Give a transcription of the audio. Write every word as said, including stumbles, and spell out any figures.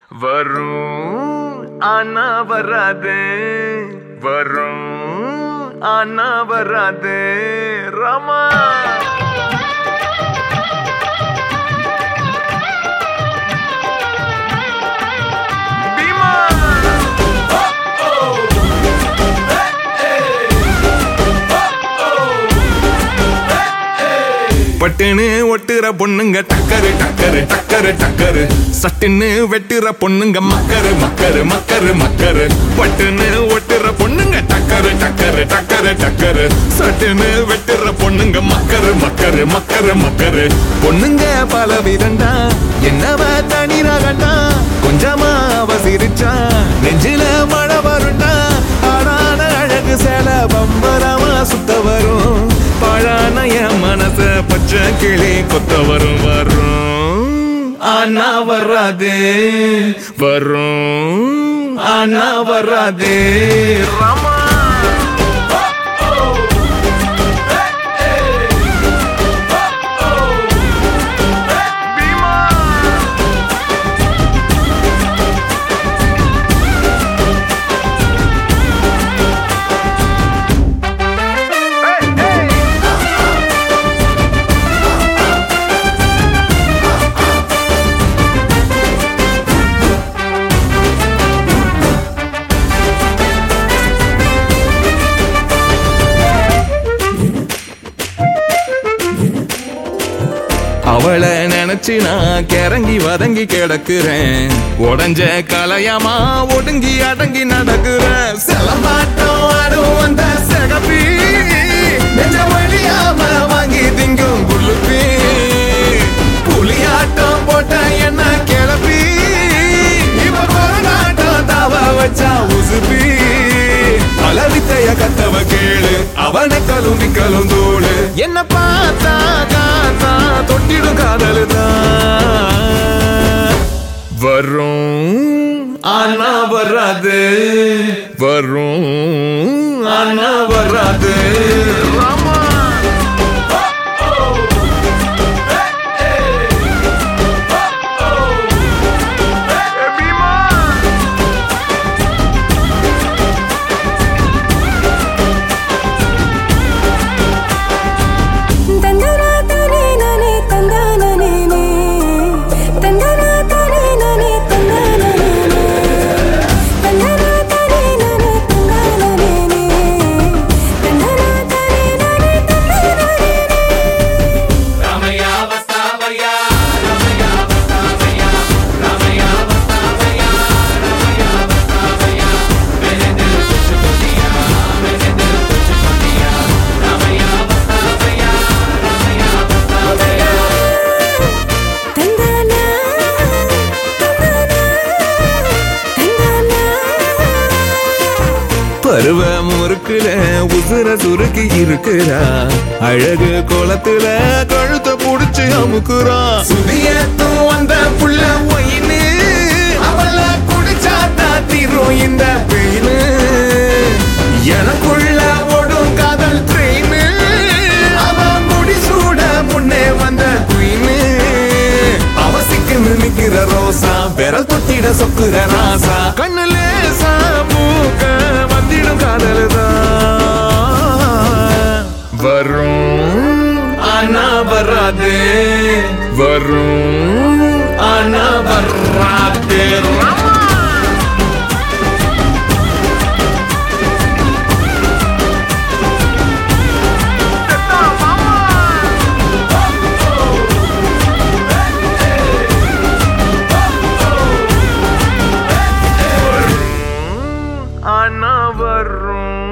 வரும் ஆனா வராதே, வரும் ஆனா வராதே ராமா. பட்டுன்னு ஒட்டுற பொண்ணுங்க டக்கரு டக்கரு டக்கரு டக்கரு, சட்டுன்னு வெட்டுற பொண்ணுங்க மக்கரு மக்கரு மக்கரு மக்கரு. பட்டுன்னு ஒட்டுற பொண்ணுங்க டக்கரு டக்கரு டக்கரு டக்கரு, சட்டுன்னு வெட்டுற பொண்ணுங்க மக்கரு மக்கரு மக்கரு மக்கரு. பொண்ணுங்க பல விதண்டா, என்னவ தனி ரகண்டா, கொஞ்சமா அவ சிரிச்சா நெஞ்சில மழை வருண்டா. ஆடான அழகு சேல பம்பரமா சுத்த வரும், பழான என் மனச பச்சை கிளி கொத்த வரும். வரும் ஆனா வராதே, வரும் ஆனா வராதே ராமா. அவளை நினைச்சு நான் கிறங்கி வதங்கி கிடக்குறேன், உடஞ்ச கலையமா ஒடுங்கி அடங்கி நடக்குறேன். செலமாட்டம் ஆடும் வந்த சகப்பி, நெஞ்ச வழியாம வாங்கி திங்கும் குளுப்பி, புலியாட்டம் போட்ட என்ன கிளப்பி, இப்ப கொரநாட்டம் தாவ வச்சா உசுப்பி. பலவித்தைய கத்தவ கேளு, அவனை கலும் நிக்கலும் தோடு, என்ன பார்த்தா காத்தா தொட்டிடும் காதலுதான். வரும் ஆனா வராது, வரும் ஆனா வராது ராமா. பருவ முறுக்குல உசுர சுருக்கி இருக்கிறா, அழகு கோலத்துல கழுத்த புடிச்சு அமுக்குறா. சுதியத்தும் வந்த புள்ள ஒயின்னு, அவள குடிச்சாத்தா தீரும் இந்த பெயினு. எனக்குள்ள ஓடும் காதல் ட்ரெயினு, அவ முடிசூட முன்னே வந்த குயினு. அவசிக்குன்னு நிக்கிற ரோசா, விரல் தொட்டிட சொக்குற ராசா, கண்ணுலே சாமூக்க வந்திடும் காதலுதான். வரும் ஆனா வராதே, வரும் ஆனா வராதே ராமா. ஆனா வரும்